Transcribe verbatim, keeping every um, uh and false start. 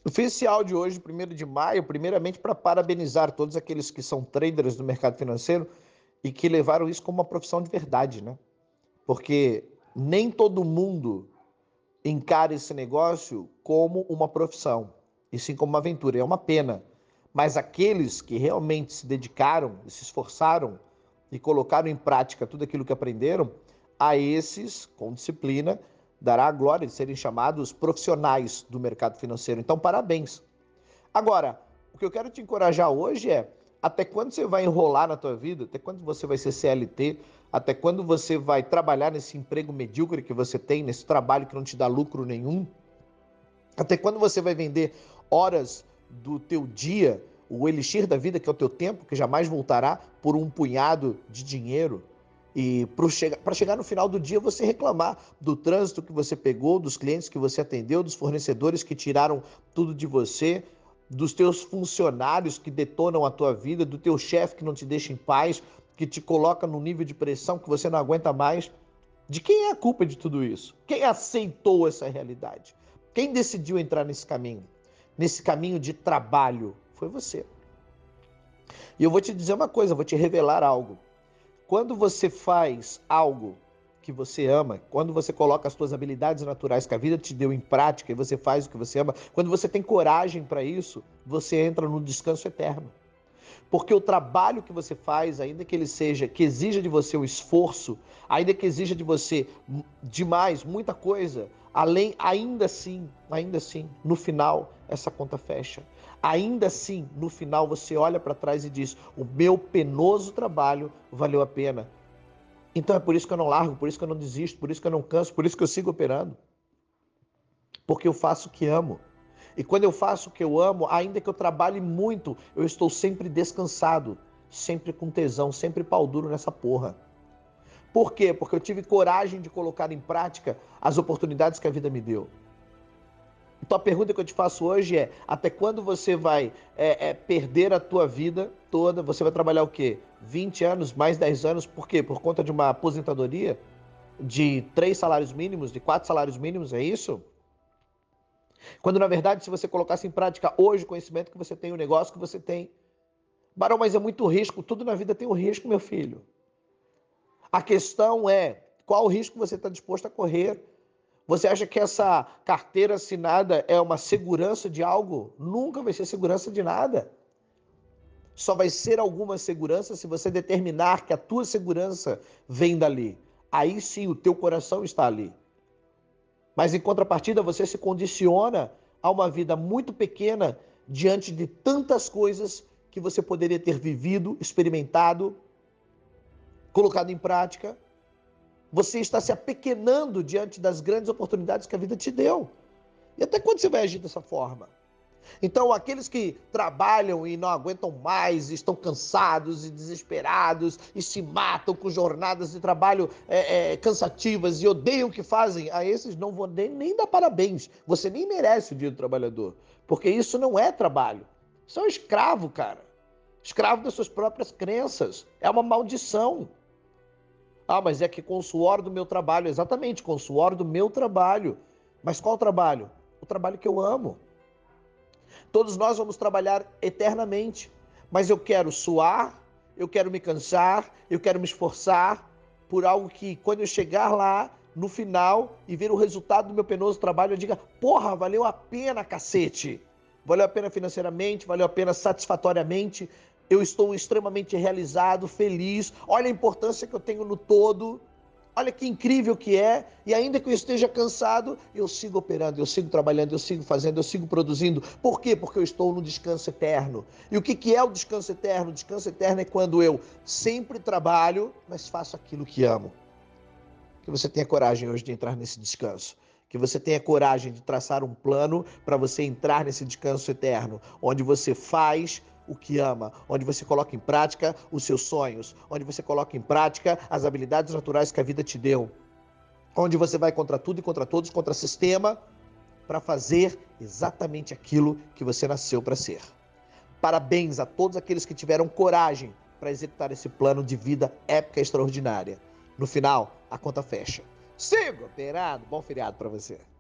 Eu fiz esse áudio hoje, primeiro de maio, primeiramente para parabenizar todos aqueles que são traders do mercado financeiro e que levaram isso como uma profissão de verdade, né? Porque nem todo mundo encara esse negócio como uma profissão, e sim como uma aventura. É uma pena. Mas aqueles que realmente se dedicaram, se esforçaram e colocaram em prática tudo aquilo que aprenderam, a esses, com disciplina, dará a glória de serem chamados profissionais do mercado financeiro. Então, parabéns. Agora, o que eu quero te encorajar hoje é até quando você vai enrolar na tua vida, até quando você vai ser C L T, até quando você vai trabalhar nesse emprego medíocre que você tem, nesse trabalho que não te dá lucro nenhum, até quando você vai vender horas do teu dia, o elixir da vida, que é o teu tempo, que jamais voltará, por um punhado de dinheiro. E para chegar, chegar no final do dia você reclamar do trânsito que você pegou, dos clientes que você atendeu, dos fornecedores que tiraram tudo de você, dos teus funcionários que detonam a tua vida, do teu chefe que não te deixa em paz, que te coloca num nível de pressão que você não aguenta mais. De quem é a culpa de tudo isso? Quem aceitou essa realidade? Quem decidiu entrar nesse caminho? Nesse caminho de trabalho? Foi você. E eu vou te dizer uma coisa, vou te revelar algo. Quando você faz algo que você ama, quando você coloca as suas habilidades naturais que a vida te deu em prática e você faz o que você ama, quando você tem coragem para isso, você entra no descanso eterno. Porque o trabalho que você faz, ainda que ele seja, que exija de você um esforço, ainda que exija de você demais, muita coisa, além, ainda assim, ainda assim, no final, essa conta fecha. Ainda assim, no final, você olha para trás e diz: o meu penoso trabalho valeu a pena. Então é por isso que eu não largo, por isso que eu não desisto, por isso que eu não canso, por isso que eu sigo operando. Porque eu faço o que amo. E quando eu faço o que eu amo, ainda que eu trabalhe muito, eu estou sempre descansado, sempre com tesão, sempre pau duro nessa porra. Por quê? Porque eu tive coragem de colocar em prática as oportunidades que a vida me deu. Então a pergunta que eu te faço hoje é: até quando você vai é, é, perder a tua vida toda? Você vai trabalhar o quê? vinte anos, mais dez anos, por quê? Por conta de uma aposentadoria de três salários mínimos, de quatro salários mínimos, é isso? Quando, na verdade, se você colocasse em prática hoje o conhecimento que você tem, o negócio que você tem. Barão, mas é muito risco. Tudo na vida tem um risco, meu filho. A questão é qual o risco você está disposto a correr. Você acha que essa carteira assinada é uma segurança de algo? Nunca vai ser segurança de nada. Só vai ser alguma segurança se você determinar que a tua segurança vem dali. Aí sim o teu coração está ali. Mas em contrapartida, você se condiciona a uma vida muito pequena diante de tantas coisas que você poderia ter vivido, experimentado, colocado em prática. Você está se apequenando diante das grandes oportunidades que a vida te deu. E até quando você vai agir dessa forma? Então, aqueles que trabalham e não aguentam mais, estão cansados e desesperados e se matam com jornadas de trabalho é, é, cansativas e odeiam o que fazem, a esses não vou nem, nem dar parabéns. Você nem merece o dia do trabalhador, porque isso não é trabalho. Isso é um escravo, cara. Escravo das suas próprias crenças. É uma maldição. Ah, mas é que com o suor do meu trabalho, exatamente, com o suor do meu trabalho. Mas qual trabalho? O trabalho que eu amo. Todos nós vamos trabalhar eternamente, mas eu quero suar, eu quero me cansar, eu quero me esforçar por algo que, quando eu chegar lá, no final, e ver o resultado do meu penoso trabalho, eu diga: porra, valeu a pena, cacete. Valeu a pena financeiramente, valeu a pena satisfatoriamente, eu estou extremamente realizado, feliz, olha a importância que eu tenho no todo. Olha que incrível que é, e ainda que eu esteja cansado, eu sigo operando, eu sigo trabalhando, eu sigo fazendo, eu sigo produzindo. Por quê? Porque eu estou no descanso eterno. E o que, que é o descanso eterno? O descanso eterno é quando eu sempre trabalho, mas faço aquilo que amo. Que você tenha coragem hoje de entrar nesse descanso. Que você tenha coragem de traçar um plano para você entrar nesse descanso eterno, onde você faz o que ama, onde você coloca em prática os seus sonhos, onde você coloca em prática as habilidades naturais que a vida te deu, onde você vai contra tudo e contra todos, contra o sistema, para fazer exatamente aquilo que você nasceu para ser. Parabéns a todos aqueles que tiveram coragem para executar esse plano de vida épica e extraordinária. No final, a conta fecha. Siga operado. Bom feriado para você.